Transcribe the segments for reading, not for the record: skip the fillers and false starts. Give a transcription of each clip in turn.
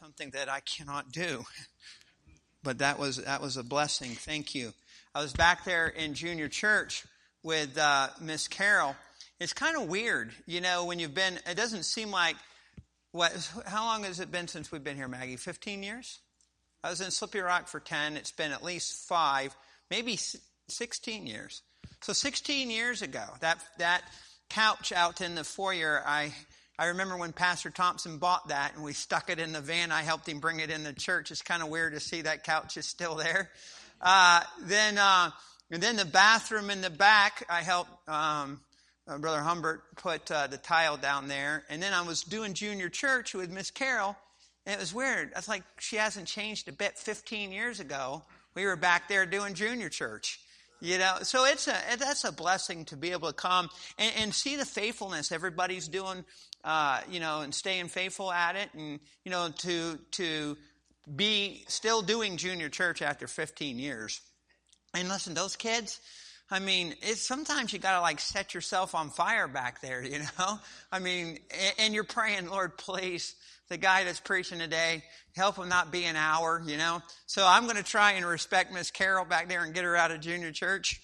something that I cannot do. But that was a blessing. Thank you. I was back there in junior church with Miss Carol. It's kind of weird, when you've been. It doesn't seem like how long has it been since we've been here, Maggie? 15 years? I was in Slippery Rock for 10. It's been at least 5, maybe 16 years. So 16 years ago, that couch out in the foyer, I remember when Pastor Thompson bought that and we stuck it in the van. I helped him bring it in the church. It's kind of weird to see that couch is still there. Then the bathroom in the back, I helped Brother Humbert put the tile down there. And then I was doing junior church with Miss Carol, and it was weird. It's like she hasn't changed a bit. 15 years ago, we were back there doing junior church. So that's a blessing to be able to come and see the faithfulness everybody's doing, and staying faithful at it, and to be still doing junior church after 15 years. And listen, those kids, sometimes you got to set yourself on fire back there, and you're praying, Lord, please, the guy that's preaching today, help him not be an hour, So I'm going to try and respect Miss Carol back there and get her out of junior church.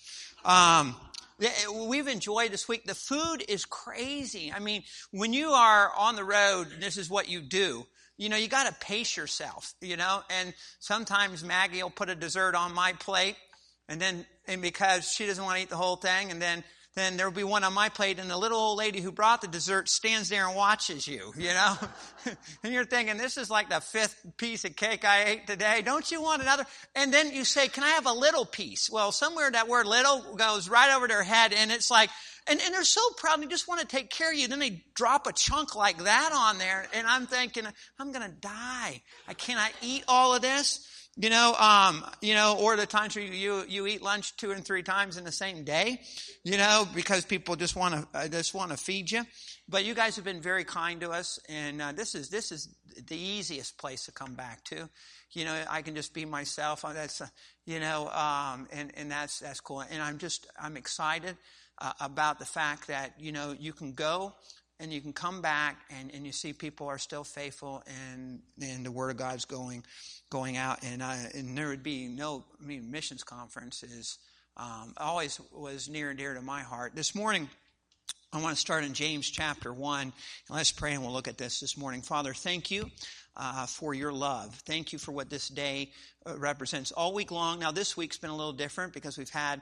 We've enjoyed this week. The food is crazy. When you are on the road, this is what you do. You got to pace yourself, and sometimes Maggie will put a dessert on my plate. And because she doesn't want to eat the whole thing, and then there'll be one on my plate, and the little old lady who brought the dessert stands there and watches you, And you're thinking, this is like the 5th piece of cake I ate today. Don't you want another? And then you say, can I have a little piece? Well, somewhere that word little goes right over their head, and it's like, and they're so proud, they just want to take care of you. Then they drop a chunk like that on there, and I'm thinking, I'm going to die. Can I eat all of this? Or the times where you eat lunch 2 and 3 times in the same day, because people just want to feed you. But you guys have been very kind to us, and this is the easiest place to come back to. I can just be myself. That's and that's cool. And I'm excited about the fact that you can go and you can come back and you see people are still faithful, and the Word of God's going out, and there would be missions conference is always was near and dear to my heart. This morning, I want to start in James chapter 1, and let's pray and we'll look at this morning. Father, thank you for your love. Thank you for what this day represents all week long. Now, this week's been a little different because we've had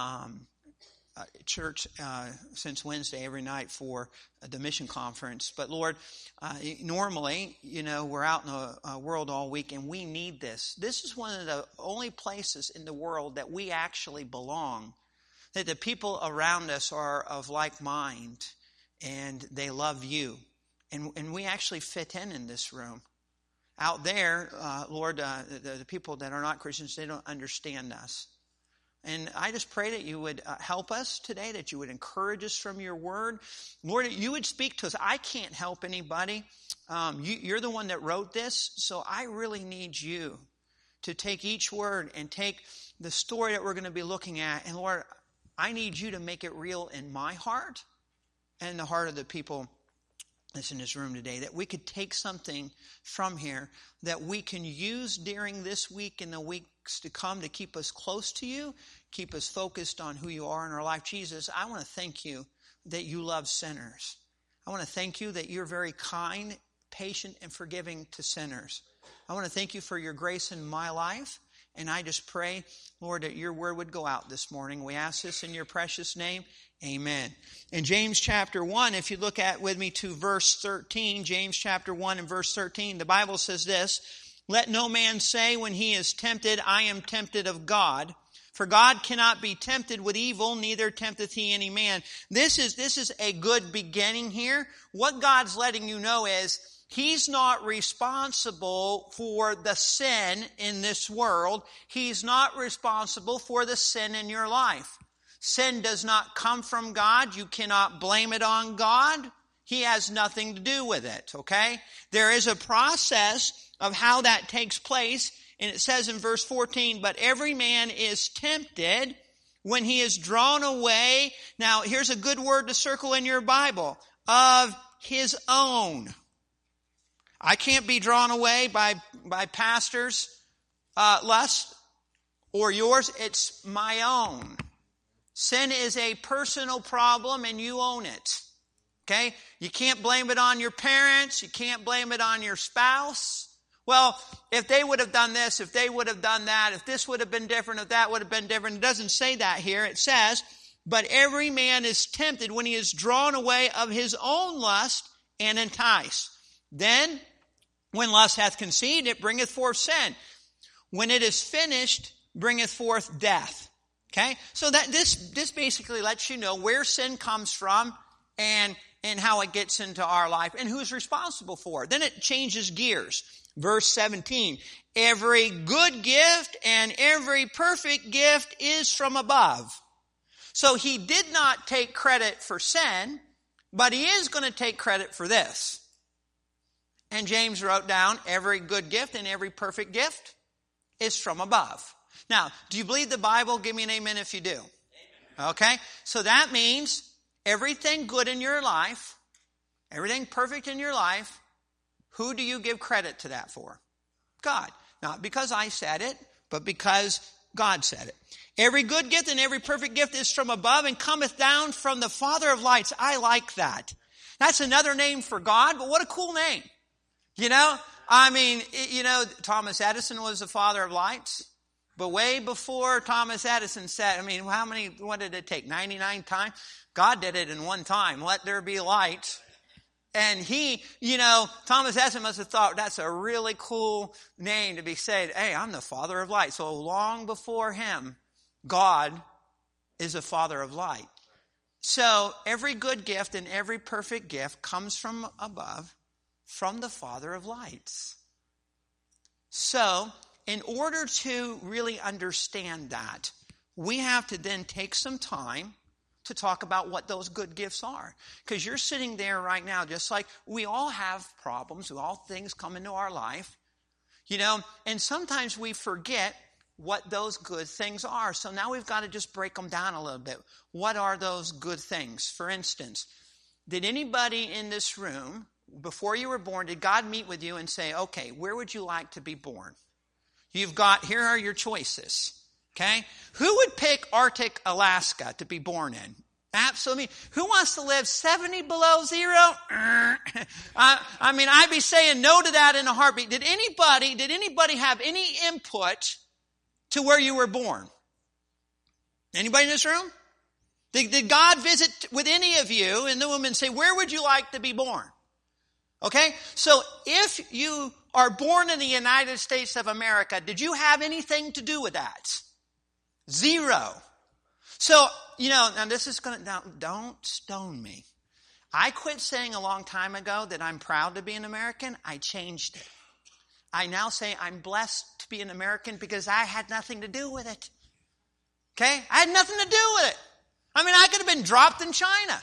church since Wednesday every night for the mission conference. But Lord, normally, we're out in the world all week, and we need this. This is one of the only places in the world that we actually belong, that the people around us are of like mind, and they love you. And we actually fit in this room. Out there, Lord, the people that are not Christians, they don't understand us. And I just pray that you would help us today, that you would encourage us from your word. Lord, that you would speak to us. I can't help anybody. You're the one that wrote this, so I really need you to take each word and take the story that we're going to be looking at. And Lord, I need you to make it real in my heart and the heart of the people that's in this room today, that we could take something from here that we can use during this week and the weeks to come to keep us close to you, keep us focused on who you are in our life. Jesus, I want to thank you that you love sinners. I want to thank you that you're very kind, patient, and forgiving to sinners. I want to thank you for your grace in my life. And I just pray, Lord, that your word would go out this morning. We ask this in your precious name. Amen. In James chapter 1, if you look at with me to verse 13, James chapter 1 and verse 13, the Bible says this, "Let no man say when he is tempted, I am tempted of God. For God cannot be tempted with evil, neither tempteth he any man." This is a good beginning here. What God's letting you know is he's not responsible for the sin in this world. He's not responsible for the sin in your life. Sin does not come from God. You cannot blame it on God. He has nothing to do with it, okay? There is a process of how that takes place. And it says in verse 14, "But every man is tempted when he is drawn away." Now, here's a good word to circle in your Bible. "Of his own." I can't be drawn away by pastors' lust or yours. It's my own. Sin is a personal problem and you own it. Okay? You can't blame it on your parents. You can't blame it on your spouse. Well, if they would have done this, if they would have done that, if this would have been different, if that would have been different. It doesn't say that here. It says, but every man is tempted when he is drawn away of his own lust and enticed. Then, when lust hath conceived, it bringeth forth sin. When it is finished, bringeth forth death. Okay? So that this basically lets you know where sin comes from and how it gets into our life and who's responsible for it. Then it changes gears. Verse 17, every good gift and every perfect gift is from above. So he did not take credit for sin, but he is going to take credit for this. And James wrote down, every good gift and every perfect gift is from above. Now, do you believe the Bible? Give me an amen if you do. Amen. Okay, so that means everything good in your life, everything perfect in your life, who do you give credit to that for? God. Not because I said it, but because God said it. Every good gift and every perfect gift is from above and cometh down from the Father of lights. I like that. That's another name for God, but what a cool name. You know, I mean, Thomas Edison was the father of lights. But way before Thomas Edison said, what did it take? 99 times? God did it in one time. Let there be light. And Thomas Edison must have thought that's a really cool name to be said. Hey, I'm the father of light. So long before him, God is a father of light. So every good gift and every perfect gift comes from above, from the Father of lights. So, in order to really understand that, we have to then take some time to talk about what those good gifts are. Because you're sitting there right now, just like we all have problems, all things come into our life, and sometimes we forget what those good things are. So now we've got to just break them down a little bit. What are those good things? For instance, did anybody in this room, before you were born, did God meet with you and say, okay, where would you like to be born? Here are your choices. Okay? Who would pick Arctic Alaska to be born in? Absolutely. Who wants to live 70 below zero? I'd be saying no to that in a heartbeat. Did anybody have any input to where you were born? Anybody in this room? Did God visit with any of you in the womb and say, where would you like to be born? Okay? So if you are born in the United States of America, did you have anything to do with that? Zero. So, now this is don't stone me. I quit saying a long time ago that I'm proud to be an American. I changed it. I now say I'm blessed to be an American because I had nothing to do with it. Okay? I had nothing to do with it. I could have been dropped in China.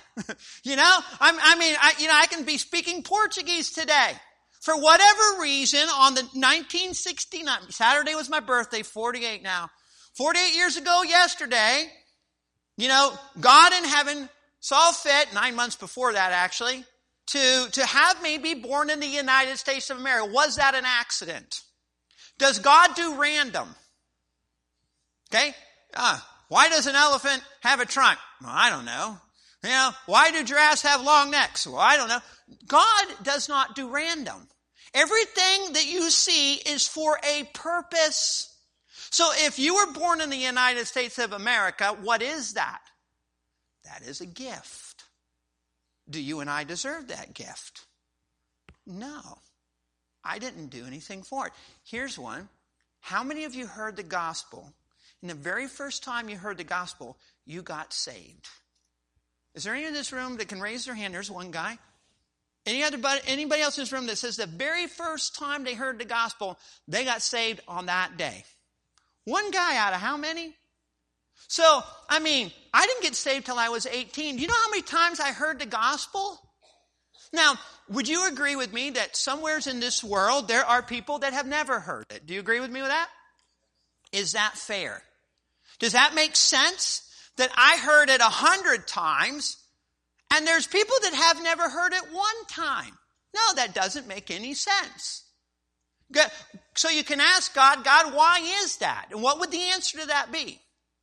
I can be speaking Portuguese today. For whatever reason, on the 1969, Saturday was my birthday, 48 now. 48 years ago yesterday, God in heaven saw fit, 9 months before that actually, to have me be born in the United States of America. Was that an accident? Does God do random? Okay? Why does an elephant have a trunk? Well, I don't know. Why do giraffes have long necks? Well, I don't know. God does not do random. Everything that you see is for a purpose. So if you were born in the United States of America, what is that? That is a gift. Do you and I deserve that gift? No. I didn't do anything for it. Here's one. How many of you heard the gospel? And the very first time you heard the gospel, you got saved. Is there anyone in this room that can raise their hand? There's one guy. Anybody else in this room that says the very first time they heard the gospel, they got saved on that day? One guy out of how many? So, I didn't get saved till I was 18. Do you know how many times I heard the gospel? Now, would you agree with me that somewheres in this world there are people that have never heard it? Do you agree with me with that? Is that fair? Does that make sense? That I heard it 100 times, and there's people that have never heard it one time. No, that doesn't make any sense. So you can ask God, why is that? And what would the answer to that be?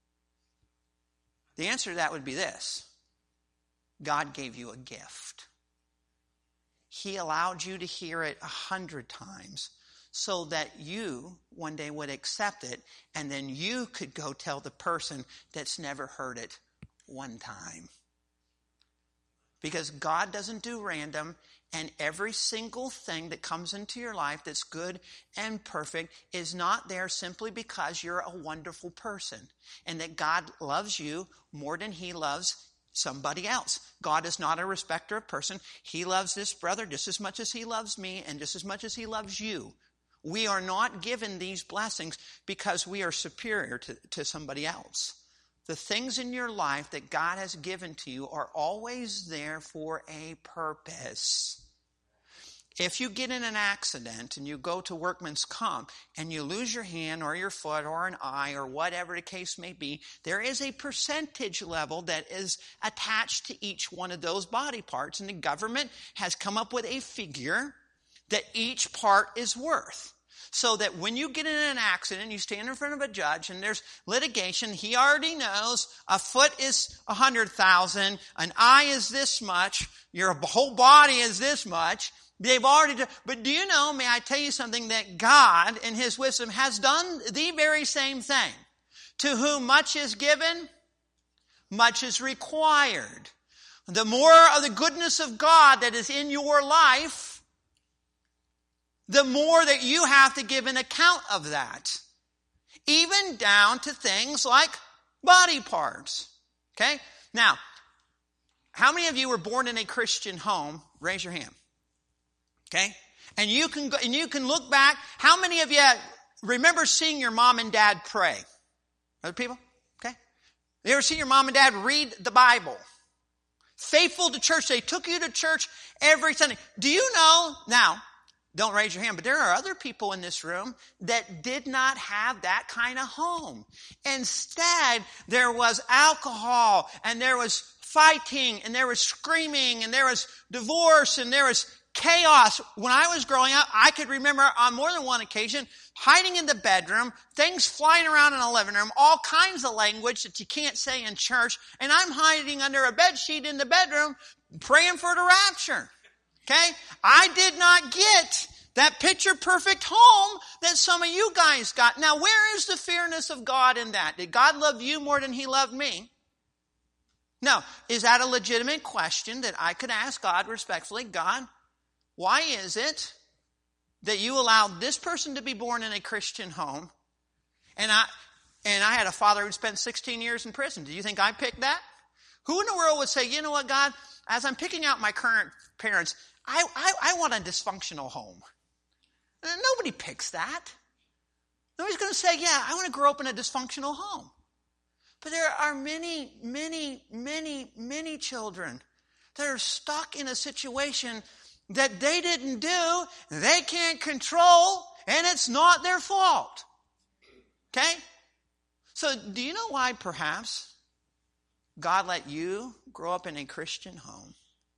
The answer to that would be this. God gave you a gift. He allowed you to hear it 100 times so that you one day would accept it, and then you could go tell the person that's never heard it one time. Because God doesn't do random, and every single thing that comes into your life that's good and perfect is not there simply because you're a wonderful person, and that God loves you more than he loves somebody else. God is not a respecter of person. He loves this brother just as much as he loves me and just as much as he loves you. We are not given these blessings because we are superior to somebody else. The things in your life that God has given to you are always there for a purpose. If you get in an accident and you go to workman's comp and you lose your hand or your foot or an eye or whatever the case may be, there is a percentage level that is attached to each one of those body parts. And the government has come up with a figure that each part is worth. So that when you get in an accident, you stand in front of a judge and there's litigation, he already knows a foot is 100,000, an eye is this much, your whole body is this much. They've already but do you know, may I tell you something, that God in his wisdom has done the very same thing. To whom much is given, much is required. The more of the goodness of God that is in your life, the more that you have to give an account of that. Even down to things like body parts. Okay? Now, how many of you were born in a Christian home? Raise your hand. Okay? And you can look back. How many of you remember seeing your mom and dad pray? Other people? Okay? You ever seen your mom and dad read the Bible? Faithful to church. They took you to church every Sunday. Do you know, now, don't raise your hand, but there are other people in this room that did not have that kind of home. Instead, there was alcohol, and there was fighting, and there was screaming, and there was divorce, and there was chaos. When I was growing up, I could remember on more than one occasion hiding in the bedroom, things flying around in the living room, all kinds of language that you can't say in church, and I'm hiding under a bed sheet in the bedroom praying for the rapture. Okay? I did not get that picture-perfect home that some of you guys got. Now, where is the fairness of God in that? Did God love you more than he loved me? No. Is that a legitimate question that I could ask God respectfully? God, why is it that you allowed this person to be born in a Christian home, and I had a father who spent 16 years in prison? Do you think I picked that? Who in the world would say, you know what, God, as I'm picking out my current parents, I want a dysfunctional home. Nobody picks that. Nobody's going to say, yeah, I want to grow up in a dysfunctional home. But there are many, many, many, many children that are stuck in a situation that they didn't do, they can't control, and it's not their fault. Okay? So do you know why perhaps God let you grow up in a Christian home?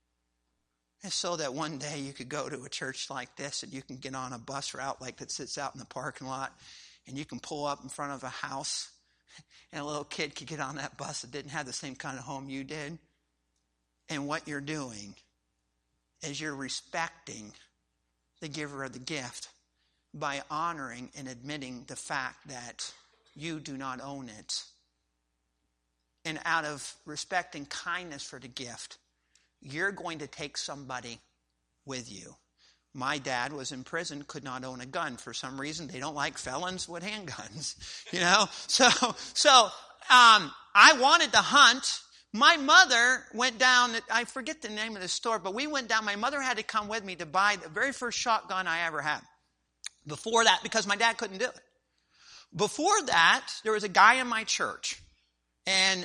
And so that one day you could go to a church like this and you can get on a bus route like that sits out in the parking lot, and you can pull up in front of a house and a little kid could get on that bus that didn't have the same kind of home you did. And what you're doing is you're respecting the giver of the gift by honoring and admitting the fact that you do not own it. And out of respect and kindness for the gift, you're going to take somebody with you. My dad was in prison, could not own a gun. For some reason, they don't like felons with handguns, you know. So I wanted to hunt. My mother went down, I forget the name of the store, but we went down. My mother had to come with me to buy the very first shotgun I ever had. Before that, because my dad couldn't do it. Before that, there was a guy in my church. And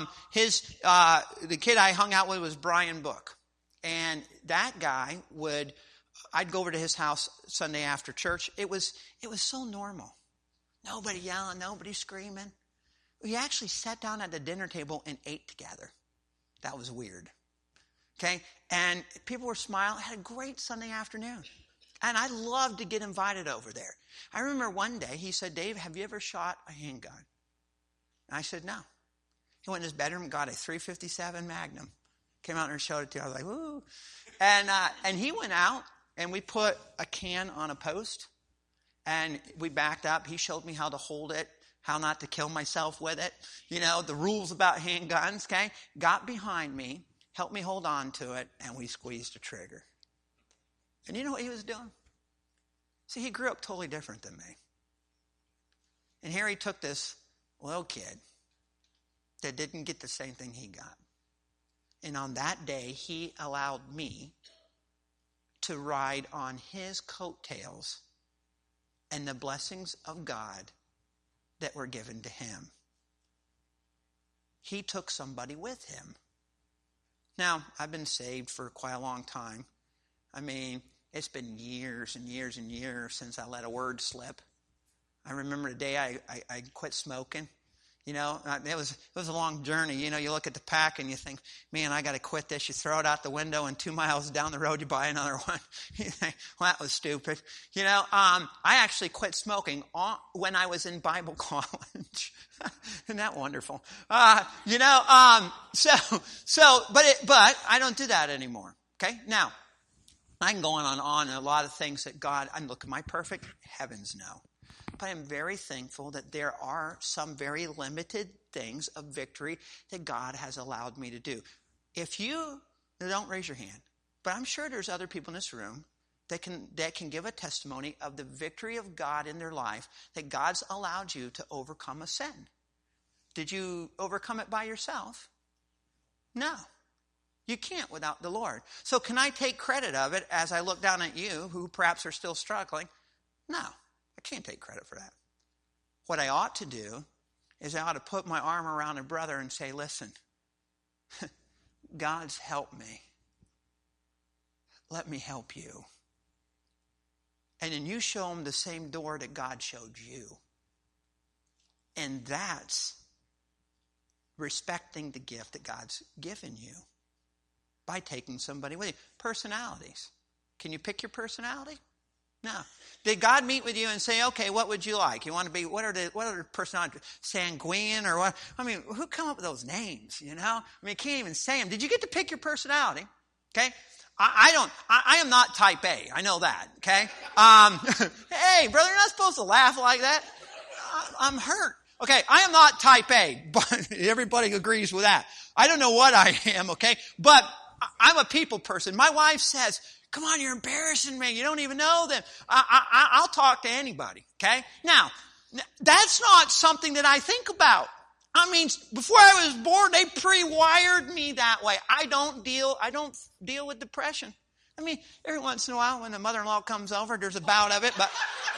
the kid I hung out with was Brian Book. And that guy I'd go over to his house Sunday after church. It was so normal. Nobody yelling, nobody screaming. We actually sat down at the dinner table and ate together. That was weird. Okay? And people were smiling. I had a great Sunday afternoon. And I loved to get invited over there. I remember one day he said, Dave, have you ever shot a handgun? And I said, no. He went in his bedroom and got a .357 Magnum. Came out and showed it to me. I was like, woo. And he went out and we put a can on a post. And we backed up. He showed me how to hold it, how not to kill myself with it. You know, the rules about handguns, okay? Got behind me, helped me hold on to it, and we squeezed the trigger. And you know what he was doing? See, he grew up totally different than me. And here he took this little kid that didn't get the same thing he got. And on that day, he allowed me to ride on his coattails and the blessings of God that were given to him. He took somebody with him. Now, I've been saved for quite a long time. I mean, it's been years and years and years since I let a word slip. I remember the day I quit smoking. You know, it was a long journey. You know, you look at the pack and you think, man, I got to quit this. You throw it out the window and 2 miles down the road you buy another one. You think, well, that was stupid. You know, I actually quit smoking when I was in Bible college. Isn't that wonderful? But I don't do that anymore. Okay, now I can go on and on a lot of things that God. Look, am I perfect? Heavens no. But I'm very thankful that there are some very limited things of victory that God has allowed me to do. If you don't raise your hand, but I'm sure there's other people in this room that can give a testimony of the victory of God in their life, that God's allowed you to overcome a sin. Did you overcome it by yourself? No. You can't without the Lord. So can I take credit of it as I look down at you who perhaps are still struggling? No, I can't take credit for that. What I ought to do is I ought to put my arm around a brother and say, listen, God's helped me. Let me help you. And then you show him the same door that God showed you. And that's respecting the gift that God's given you by taking somebody with you. Personalities. Can you pick your personality? No. Did God meet with you and say, okay, what would you like? You want to be, what are the personalities? Sanguine or what? I mean, who come up with those names, you know? I mean, you can't even say them. Did you get to pick your personality? Okay? I am not type A. I know that, okay? Hey, brother, you're not supposed to laugh like that. I'm hurt. Okay, I am not type A, but everybody agrees with that. I don't know what I am, okay? But I'm a people person. My wife says, come on, you're embarrassing me. You don't even know them. I'll talk to anybody, okay? Now, that's not something that I think about. I mean, before I was born, they pre-wired me that way. I don't deal with depression. I mean, every once in a while when the mother-in-law comes over, there's a bout of it, but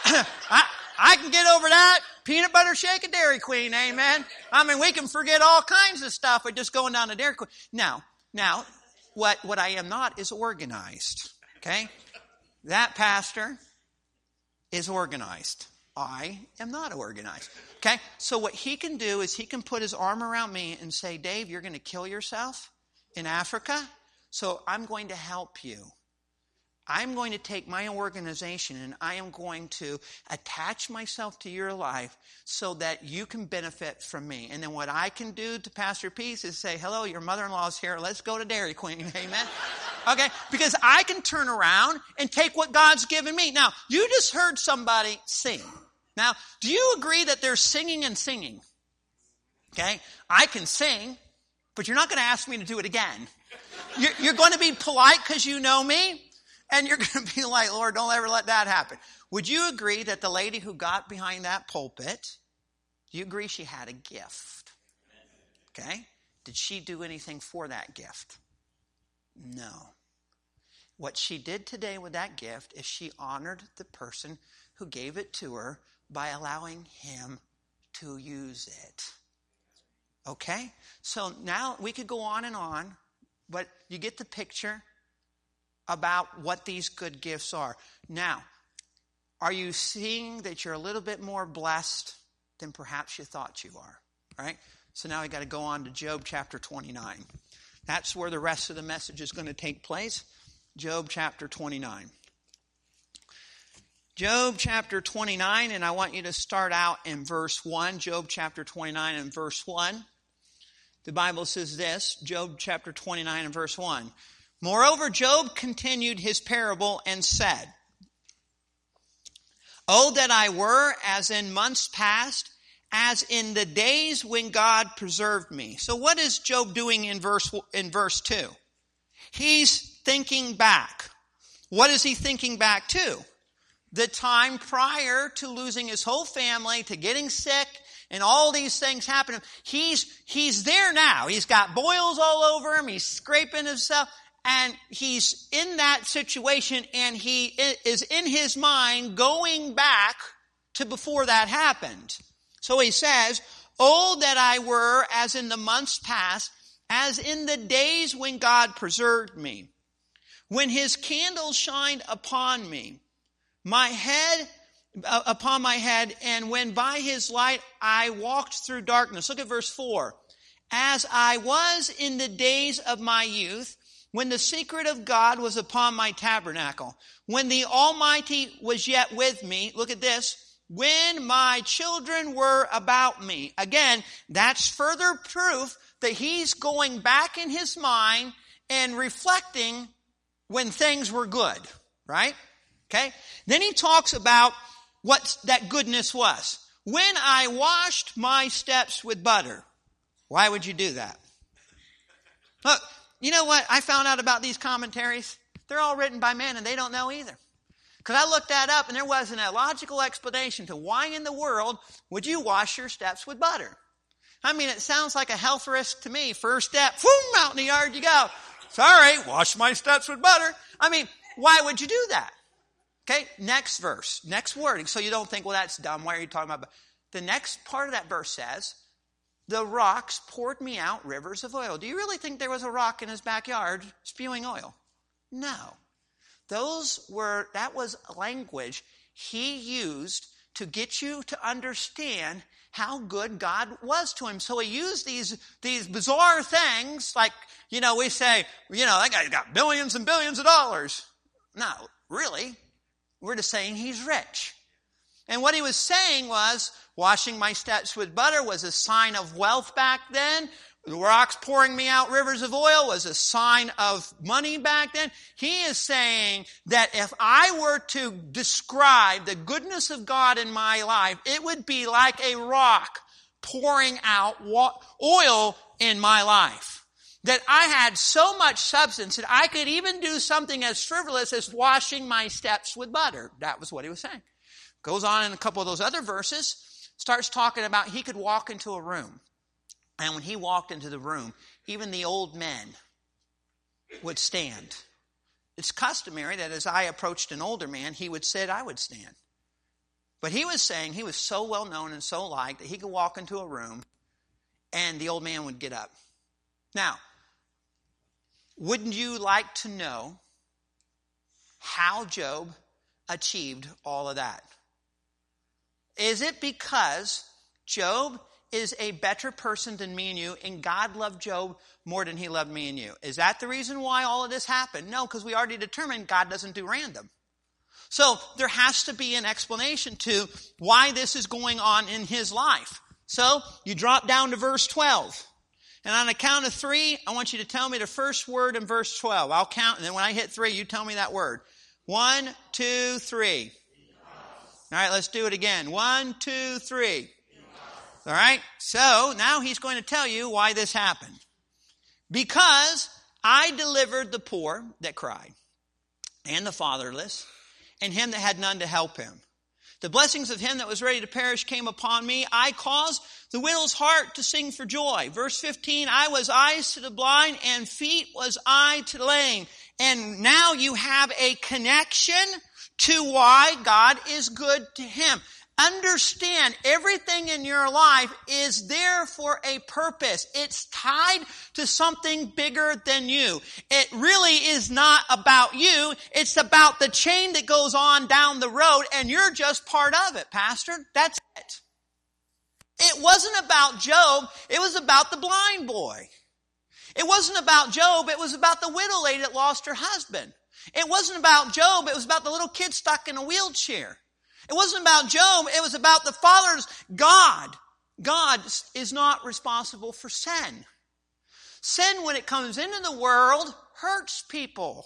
I can get over that. Peanut butter shake at Dairy Queen, amen. I mean, we can forget all kinds of stuff by just going down to Dairy Queen. Now, what I am not is organized, okay? That pastor is organized. I am not organized, okay? So what he can do is he can put his arm around me and say, Dave, you're going to kill yourself in Africa, so I'm going to help you. I'm going to take my organization and I am going to attach myself to your life so that you can benefit from me. And then what I can do to Pastor Peace is say, hello, your mother-in-law's here. Let's go to Dairy Queen. Amen. Okay. Because I can turn around and take what God's given me. Now, you just heard somebody sing. Now, do you agree that there's singing and singing? Okay. I can sing, but you're not going to ask me to do it again. You're going to be polite because you know me. And you're going to be like, Lord, don't ever let that happen. Would you agree that the lady who got behind that pulpit, do you agree she had a gift? Okay? Did she do anything for that gift? No. What she did today with that gift is she honored the person who gave it to her by allowing him to use it. Okay? So now we could go on, but you get the picture about what these good gifts are. Now, are you seeing that you're a little bit more blessed than perhaps you thought you are? All right? So now we got to go on to Job chapter 29. That's where the rest of the message is going to take place. Job chapter 29. Job chapter 29, and I want you to start out in verse 1. Job chapter 29 and verse 1. The Bible says this, Job chapter 29 and verse 1. Moreover, Job continued his parable and said, "Oh, that I were as in months past, as in the days when God preserved me." So what is Job doing in verse 2? He's thinking back. What is he thinking back to? The time prior to losing his whole family, to getting sick, and all these things happening. He's there now. He's got boils all over him. He's scraping himself. And he's in that situation, and he is in his mind going back to before that happened. So he says, "Oh, that I were as in the months past, as in the days when God preserved me, when his candle shined upon me, upon my head, and when by his light I walked through darkness." Look at verse 4. "As I was in the days of my youth, when the secret of God was upon my tabernacle, when the Almighty was yet with me," look at this, "when my children were about me." Again, that's further proof that he's going back in his mind and reflecting when things were good, right? Okay? Then he talks about what that goodness was. "When I washed my steps with butter." Why would you do that? Look, you know what I found out about these commentaries? They're all written by men, and they don't know either. Because I looked that up, and there wasn't a logical explanation to why in the world would you wash your steps with butter. I mean, it sounds like a health risk to me. First step, boom, out in the yard you go. Sorry, wash my steps with butter. I mean, why would you do that? Okay, next verse, next wording. So you don't think, well, that's dumb. Why are you talking about? The next part of that verse says, "The rocks poured me out rivers of oil." Do you really think there was a rock in his backyard spewing oil? No. That was language he used to get you to understand how good God was to him. So he used these bizarre things like, we say, that guy's got billions and billions of dollars. No, really. We're just saying he's rich. And what he was saying was, washing my steps with butter was a sign of wealth back then. The rocks pouring me out rivers of oil was a sign of money back then. He is saying that if I were to describe the goodness of God in my life, it would be like a rock pouring out oil in my life. That I had so much substance that I could even do something as frivolous as washing my steps with butter. That was what he was saying. Goes on in a couple of those other verses, starts talking about he could walk into a room. And when he walked into the room, even the old men would stand. It's customary that as I approached an older man, he would sit, I would stand. But he was saying he was so well known and so liked that he could walk into a room and the old man would get up. Now, wouldn't you like to know how Job achieved all of that? Is it because Job is a better person than me and you, and God loved Job more than he loved me and you? Is that the reason why all of this happened? No, because we already determined God doesn't do random. So there has to be an explanation to why this is going on in his life. So you drop down to verse 12. And on a count of 3, I want you to tell me the first word in verse 12. I'll count, and then when I hit 3, you tell me that word. 1, 2, 3. All right, let's do it again. 1, 2, 3. All right, so now he's going to tell you why this happened. "Because I delivered the poor that cried, and the fatherless, and him that had none to help him. The blessings of him that was ready to perish came upon me. I caused the widow's heart to sing for joy." Verse 15, "I was eyes to the blind, and feet was I to the lame." And now you have a connection to why God is good to him. Understand, everything in your life is there for a purpose. It's tied to something bigger than you. It really is not about you. It's about the chain that goes on down the road, and you're just part of it, Pastor. That's it. It wasn't about Job. It was about the blind boy. It wasn't about Job. It was about the widow lady that lost her husband. It wasn't about Job. It was about the little kid stuck in a wheelchair. It wasn't about Job. It was about the Father's God. God is not responsible for sin. Sin, when it comes into the world, hurts people.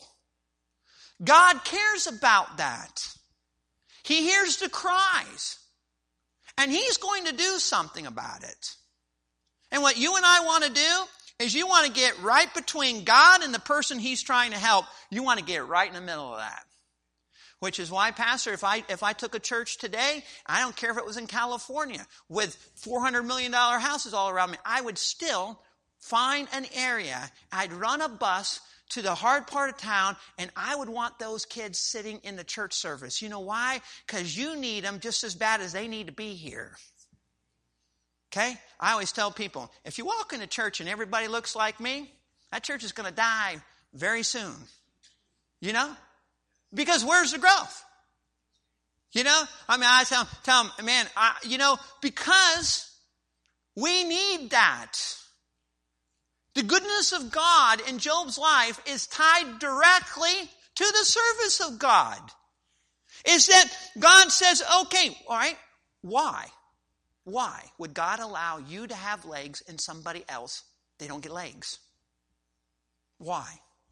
God cares about that. He hears the cries. And He's going to do something about it. And what you and I want to do is you want to get right between God and the person He's trying to help. You want to get right in the middle of that. Which is why, Pastor, if I took a church today, I don't care if it was in California, with $400 million houses all around me, I would still find an area. I'd run a bus to the hard part of town, and I would want those kids sitting in the church service. You know why? Because you need them just as bad as they need to be here. Okay? I always tell people, if you walk into church and everybody looks like me, that church is going to die very soon. You know? Because where's the growth? You know? I mean, I tell them, man, because we need that. The goodness of God in Job's life is tied directly to the service of God. Is that God says, okay, all right, why? Why would God allow you to have legs and somebody else, they don't get legs? Why?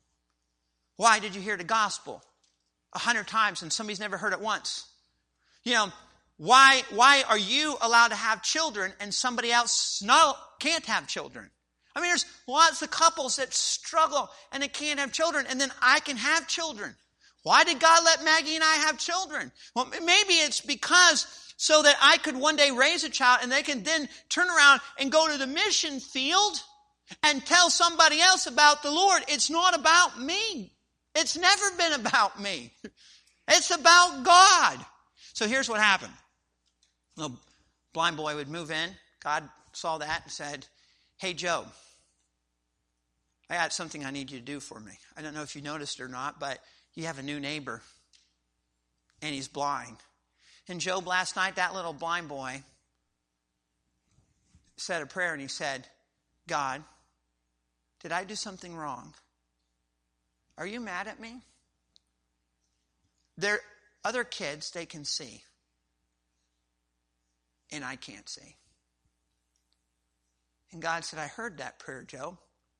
Why did you hear the gospel 100 times and somebody's never heard it once? You know, why are you allowed to have children and somebody else can't have children? I mean, there's lots of couples that struggle and they can't have children, and then I can have children. Why did God let Maggie and I have children? Well, maybe it's because so that I could one day raise a child and they can then turn around and go to the mission field and tell somebody else about the Lord. It's not about me. It's never been about me. It's about God. So here's what happened. A little blind boy would move in. God saw that and said, hey, Job, I got something I need you to do for me. I don't know if you noticed or not, but you have a new neighbor, and he's blind. And Job, last night, that little blind boy said a prayer, and he said, God, did I do something wrong? Are you mad at me? There are other kids, they can see, and I can't see. And God said, I heard that prayer, Job.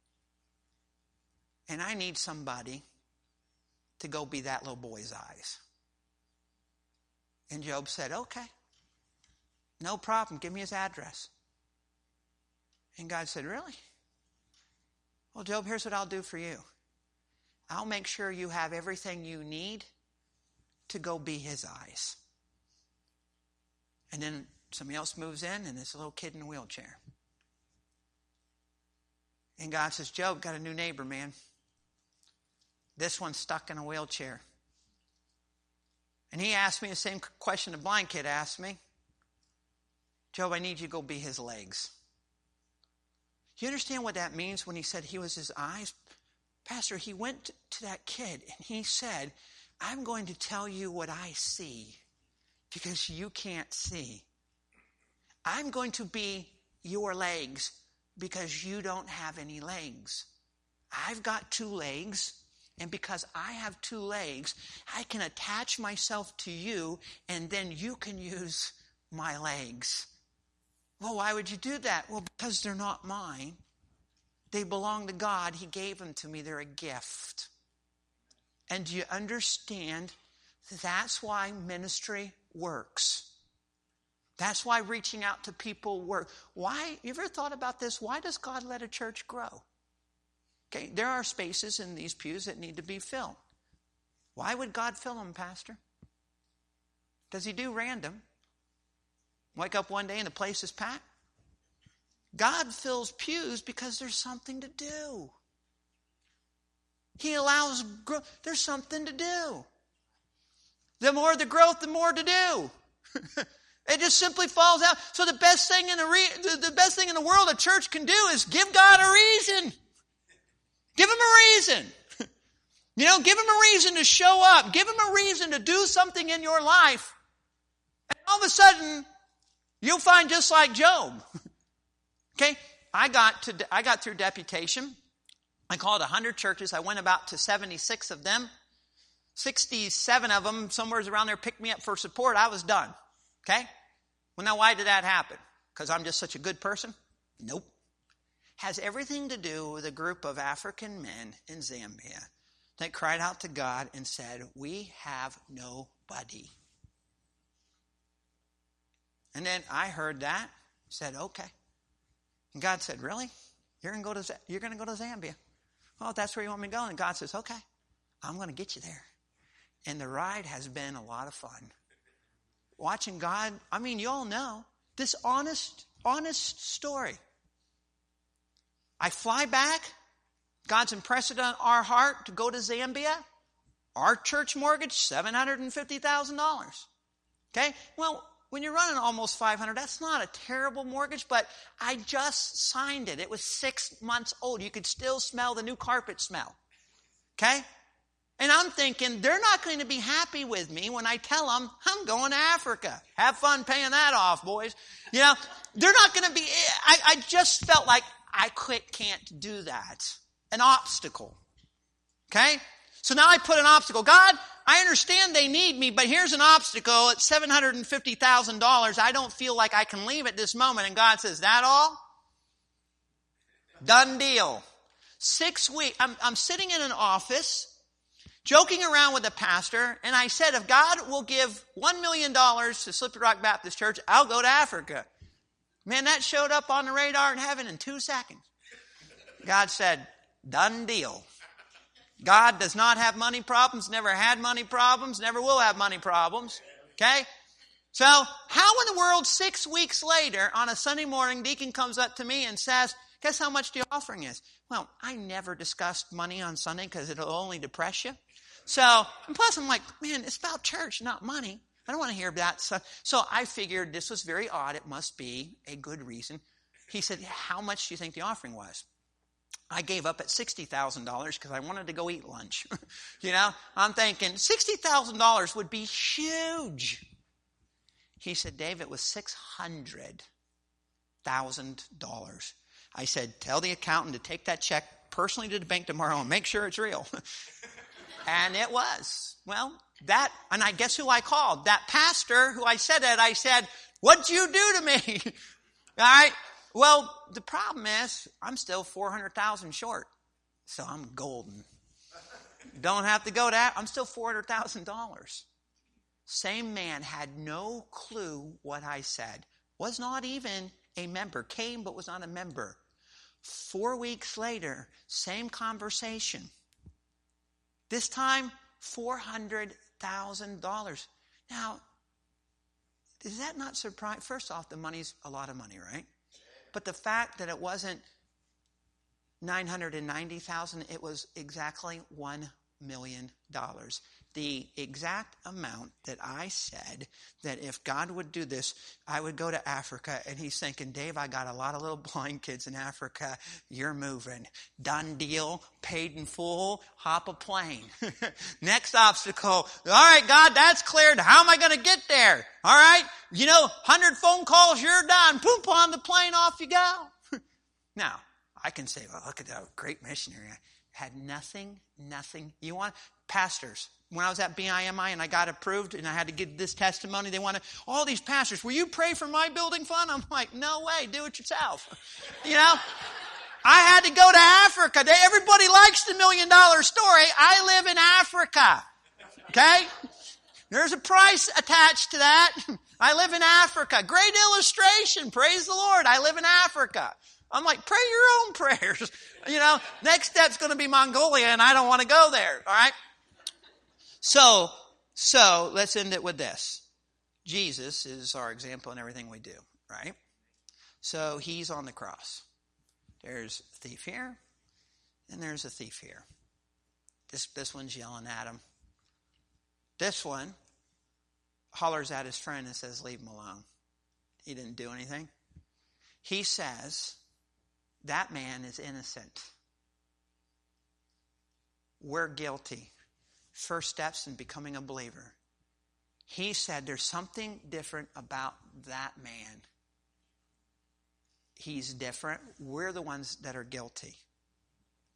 And I need somebody to go be that little boy's eyes. And Job said, okay, no problem. Give me his address. And God said, really? Well, Job, here's what I'll do for you. I'll make sure you have everything you need to go be his eyes. And then somebody else moves in, and this little kid in a wheelchair. And God says, Job, got a new neighbor, man. This one's stuck in a wheelchair. And he asked me the same question the blind kid asked me. Job, I need you to go be his legs. Do you understand what that means when he said he was his eyes? Pastor, he went to that kid and he said, I'm going to tell you what I see because you can't see. I'm going to be your legs because you don't have any legs. I've got 2 legs, and because I have 2 legs, I can attach myself to you, and then you can use my legs. Well, why would you do that? Well, because they're not mine. They belong to God. He gave them to me. They're a gift. And do you understand? That's why ministry works. That's why reaching out to people works. Why? You ever thought about this? Why does God let a church grow? Okay, there are spaces in these pews that need to be filled. Why would God fill them, Pastor? Does he do random? Wake up one day and the place is packed? God fills pews because there's something to do. He allows growth. There's something to do. The more the growth, the more to do. It just simply falls out. So the best thing in the world a church can do is give God a reason. Give him a reason. You know, give him a reason to show up. Give him a reason to do something in your life. And all of a sudden, you'll find just like Job. Okay, I got through deputation. I called 100 churches. I went about to 76 of them. 67 of them, somewhere around there, picked me up for support. I was done. Okay? Well, now why did that happen? Because I'm just such a good person? Nope. Has everything to do with a group of African men in Zambia that cried out to God and said, we have nobody. And then I heard that, said, okay. And God said, really? You're going to go to Zambia? Oh, that's where you want me to go? And God says, okay, I'm going to get you there. And the ride has been a lot of fun. Watching God, I mean, you all know, this honest story. I fly back. God's impressed it on our heart to go to Zambia. Our church mortgage, $750,000. Okay? Well, when you're running almost $500,000, that's not a terrible mortgage, but I just signed it. It was 6 months old. You could still smell the new carpet smell. Okay? And I'm thinking, they're not going to be happy with me when I tell them I'm going to Africa. Have fun paying that off, boys. You know, they're not going to be, I just felt like I can't do that. An obstacle. Okay? So now I put an obstacle. God, I understand they need me, but here's an obstacle at $750,000. I don't feel like I can leave at this moment. And God says, that all? Done deal. 6 weeks. I'm sitting in an office, joking around with the pastor, and I said, if God will give $1 million to Slippery Rock Baptist Church, I'll go to Africa. Man, that showed up on the radar in heaven in 2 seconds. God said, done deal. God does not have money problems, never had money problems, never will have money problems. Okay? So, how in the world 6 weeks later, on a Sunday morning, Deacon comes up to me and says, guess how much the offering is? Well, I never discussed money on Sunday because it'll only depress you. So, and plus I'm like, man, it's about church, not money. I don't want to hear that stuff. So I figured this was very odd. It must be a good reason. He said, how much do you think the offering was? I gave up at $60,000 because I wanted to go eat lunch. You know, I'm thinking $60,000 would be huge. He said, Dave, it was $600,000. I said, tell the accountant to take that check personally to the bank tomorrow and make sure it's real. And it was. Well, and I guess who I called? That pastor who I said that, I said, what'd you do to me? All right. Well, the problem is I'm still $400,000 short. So I'm golden. Don't have to go to that. I'm still $400,000. Same man had no clue what I said. Was not even a member. Came but was not a member. 4 weeks later, same conversation. This time, $400,000. Now, is that not surprising? First off, the money's a lot of money, right? But the fact that it wasn't $990,000, it was exactly $1 million. The exact amount that I said that if God would do this, I would go to Africa. And he's thinking, Dave, I got a lot of little blind kids in Africa. You're moving. Done deal. Paid in full. Hop a plane. Next obstacle. All right, God, that's cleared. How am I going to get there? All right. 100 phone calls, you're done. Boom, on the plane, off you go. Now, I can say, well, look at that great missionary. I had nothing. You want pastors. When I was at BIMI and I got approved and I had to give this testimony, they wanted, all these pastors, will you pray for my building fund? I'm like, no way, do it yourself. I had to go to Africa. Everybody likes the $1 million story. I live in Africa. Okay? There's a price attached to that. I live in Africa. Great illustration. Praise the Lord. I live in Africa. I'm like, pray your own prayers. Next step's going to be Mongolia and I don't want to go there. All right? So let's end it with this. Jesus is our example in everything we do, right? So he's on the cross. There's a thief here, and there's a thief here. This one's yelling at him. This one hollers at his friend and says, leave him alone. He didn't do anything. He says, that man is innocent. We're guilty. First steps in becoming a believer. He said there's something different about that man. He's different. We're the ones that are guilty.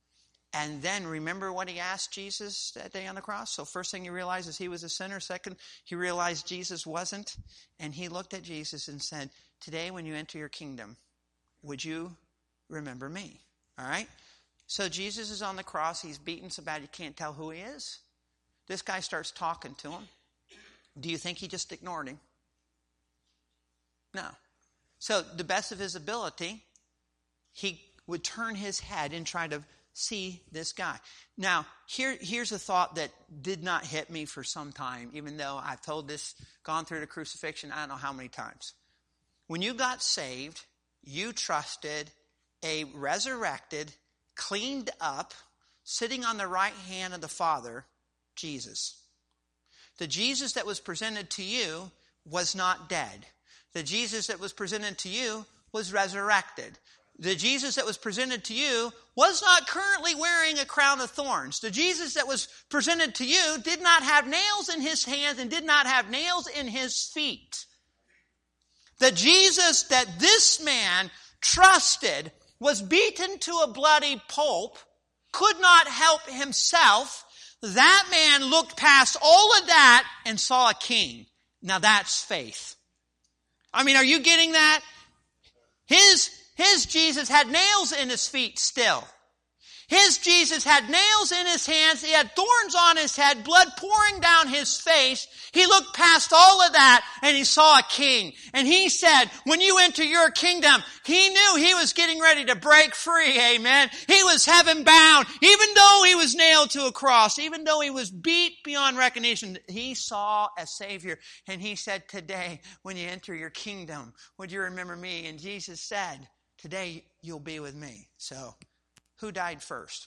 And then remember what he asked Jesus that day on the cross? So first thing he realized is he was a sinner. Second, he realized Jesus wasn't. And he looked at Jesus and said, today when you enter your kingdom, would you remember me? All right? So Jesus is on the cross. He's beaten so bad you can't tell who he is. This guy starts talking to him. Do you think he just ignored him? No. So the best of his ability, he would turn his head and try to see this guy. Now, here's a thought that did not hit me for some time, even though I've told this, gone through the crucifixion, I don't know how many times. When you got saved, you trusted a resurrected, cleaned up, sitting on the right hand of the Father, Jesus. The Jesus that was presented to you was not dead. The Jesus that was presented to you was resurrected. The Jesus that was presented to you was not currently wearing a crown of thorns. The Jesus that was presented to you did not have nails in his hands and did not have nails in his feet. The Jesus that this man trusted was beaten to a bloody pulp, could not help himself. That man looked past all of that and saw a king. Now that's faith. I mean, are you getting that? His Jesus had nails in his feet still. His Jesus had nails in his hands. He had thorns on his head, blood pouring down his face. He looked past all of that and he saw a king. And he said, when you enter your kingdom, he knew he was getting ready to break free. Amen. He was heaven bound. Even though he was nailed to a cross, even though he was beat beyond recognition, he saw a Savior. And he said, today, when you enter your kingdom, would you remember me? And Jesus said, today you'll be with me. So, who died first?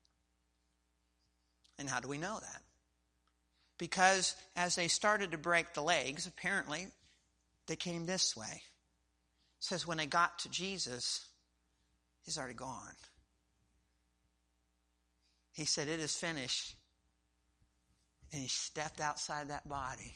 And how do we know that? Because as they started to break the legs, apparently, they came this way. It says when they got to Jesus, he's already gone. He said, it is finished. And he stepped outside that body.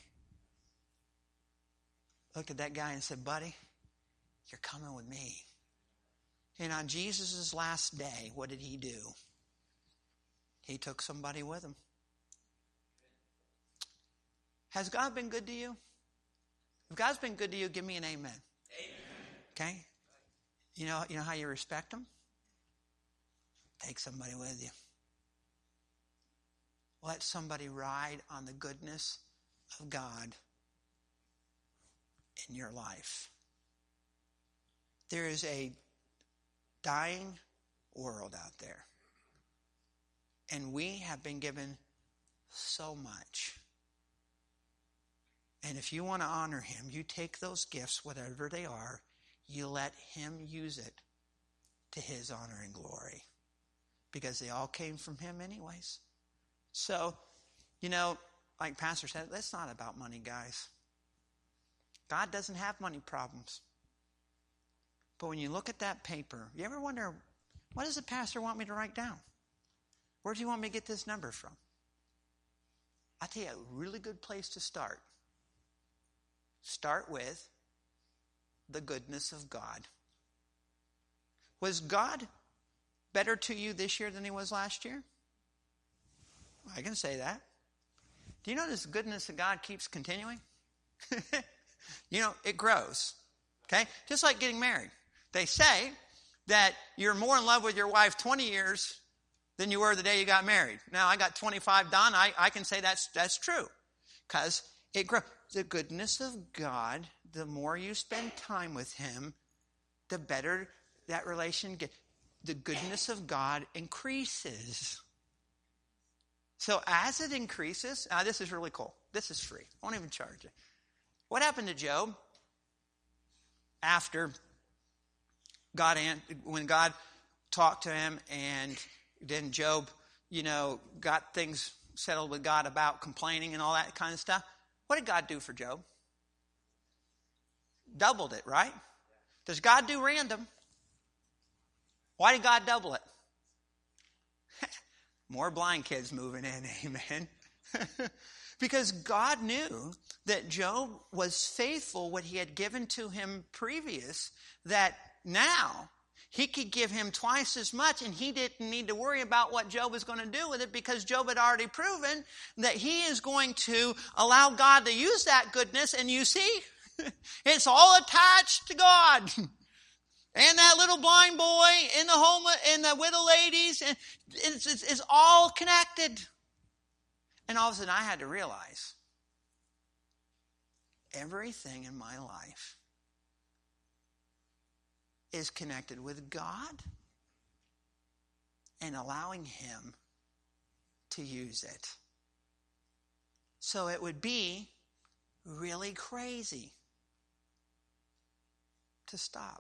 Looked at that guy and said, buddy, you're coming with me. And on Jesus' last day, what did he do? He took somebody with him. Has God been good to you? If God's been good to you, give me an amen. Okay? You know how you respect him? Take somebody with you. Let somebody ride on the goodness of God in your life. There is a dying world out there. And we have been given so much. And if you want to honor him, you take those gifts, whatever they are, you let him use it to his honor and glory. Because they all came from him anyways. So, like Pastor said, that's not about money, guys. God doesn't have money problems. But when you look at that paper, you ever wonder, what does the pastor want me to write down? Where do you want me to get this number from? I'll tell you a really good place to start. Start with the goodness of God. Was God better to you this year than he was last year? I can say that. Do you know this goodness of God keeps continuing? It grows. Okay? Just like getting married. They say that you're more in love with your wife 20 years than you were the day you got married. Now, I got 25 done. I can say that's true. Because it grows. The goodness of God, the more you spend time with him, the better that relation gets. The goodness of God increases. So as it increases, this is really cool. This is free. I won't even charge you. What happened to Job after when God talked to him and then Job, got things settled with God about complaining and all that kind of stuff? What did God do for Job? Doubled it, right? Does God do random? Why did God double it? More blind kids moving in, amen. Because God knew that Job was faithful what he had given to him previous, that now He could give him twice as much, and he didn't need to worry about what Job was going to do with it, because Job had already proven that he is going to allow God to use that goodness. And you see, it's all attached to God. And that little blind boy, and the home, and the widow ladies, and it's all connected. And all of a sudden I had to realize everything in my life is connected with God and allowing Him to use it. So it would be really crazy to stop.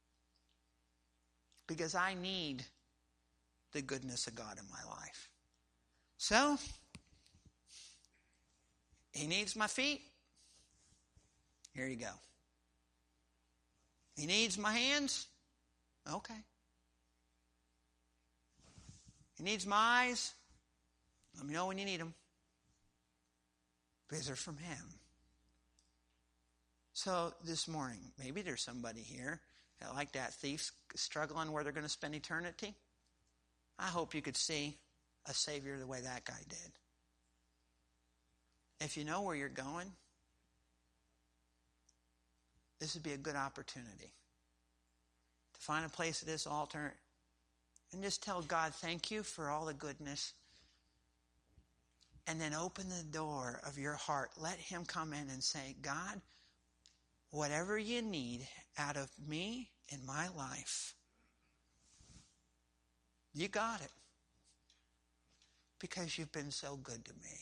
Because I need the goodness of God in my life. So, He needs my feet. Here you go. He needs my hands. Okay. He needs my eyes. Let me know when you need them. Because they're from Him. So this morning, maybe there's somebody here like that thief struggling where they're going to spend eternity. I hope you could see a Savior the way that guy did. If you know where you're going, this would be a good opportunity to find a place at this altar and just tell God, thank you for all the goodness. And then open the door of your heart. Let Him come in and say, God, whatever you need out of me in my life, you got it. Because you've been so good to me.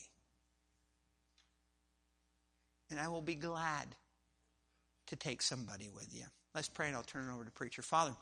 And I will be glad to take somebody with you. Let's pray and I'll turn it over to preacher. Father,